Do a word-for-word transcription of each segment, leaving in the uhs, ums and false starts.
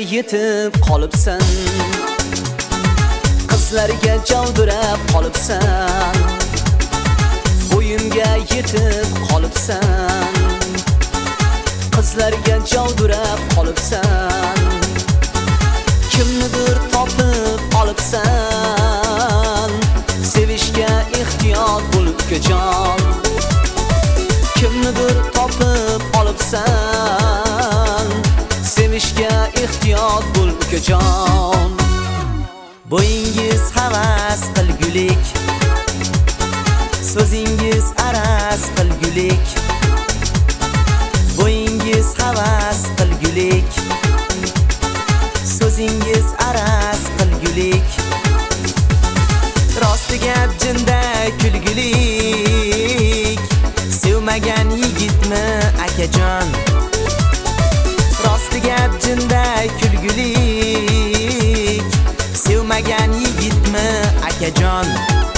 yetib qolibsan, qizlarga javdirab qolibsan, bo'yimga yetib qolibsan, qizlarga javdirab qolibsan, kimnidir topib olibsan, sevishga ehtiyot bo'l ukajon, kimnidir topib olibsan, sevishga ehtiyot bo'l ukajon. Bo'yingiz havas qilgulik, so'zingiz araz qilgulik, bo'yingiz havas qilgulik, so'zingiz araz qilgulik, rosti gap jinda kulgulik, sevmagan yigitmi akajon, rosti gap jinda kulgulik, sevmagan yigitmi akajon.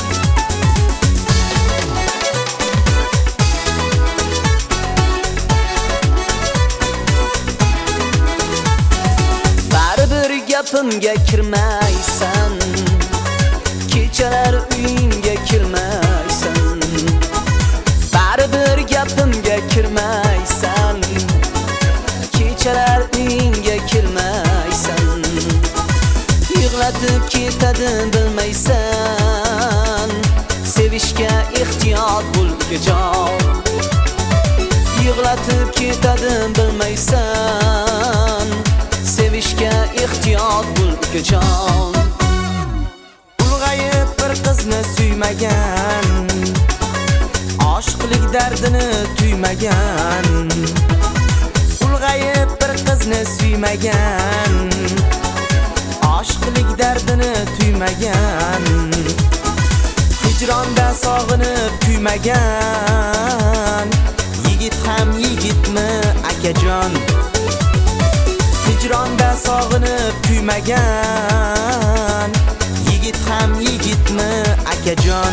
Baribir gapimga kirmaysan, kechalar uyingga kirmaysan, baribir gapimga kirmaysan, kechalar uyingga kirmaysan, yig'latib ketadi bilmaysan, sevishga ehtiyot bo'l ukajon, yig'latib ketadi bilmaysan, sevishga ehtiyot bo'l ukajon. Ulg'ayib bir qizni suymagan, oshiqlik dardini tuymagan, ulg'ayib bir qizni suymagan, oshiqlik dardini tuymagan, hijronda sog'inib kuymagan, yigit ham yigitmi akajon, hijronda sog'inib kuymagan, yigit ham yigitmi akajon.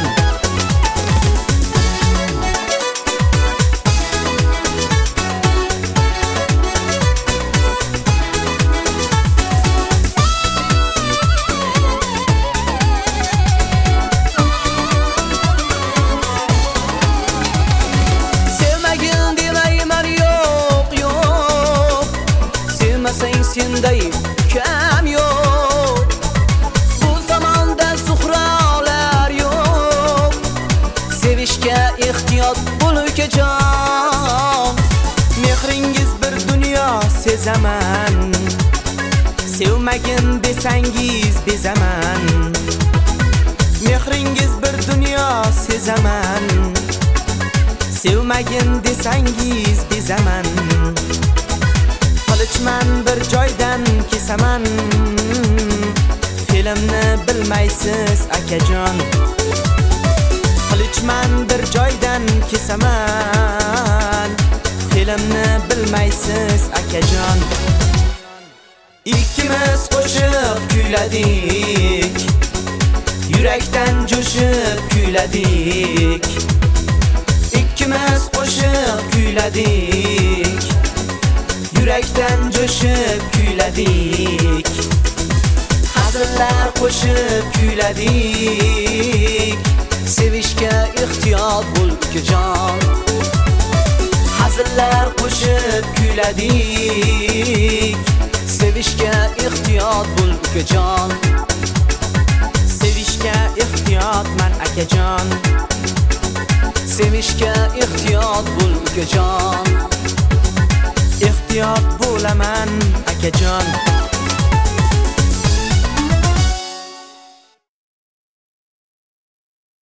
Senday kam yo'q, bu zamonda suhrolar yo'q, sevishga ehtiyot bo'l ukajon. Mehringiz bir dunyo sezaman, sevmagin desangiz bezaman, mehringiz bir dunyo sezaman, sevmagin desangiz bezaman, qilichman bir joydan kesaman, filmni bilmaysiz akajon, qilichman bir joydan kesaman, filmni bilmaysiz akajon. Ikkimiz qo'shiq kuyladik, yurakdan jo'shib kuyladik, ikkimiz qo'shiq kuyladik, yurakdan jo'shib kuyladik, hazillar qo'shib kuyladik, sevishga ehtiyot bo'l ukajon, hazillar qo'shib kuyladik, sevishga ehtiyot bo'l ukajon, sevishga ehtiyotman akajon, sevishga ehtiyot bo'l ukajon, ehtiyot bo'laman akajon.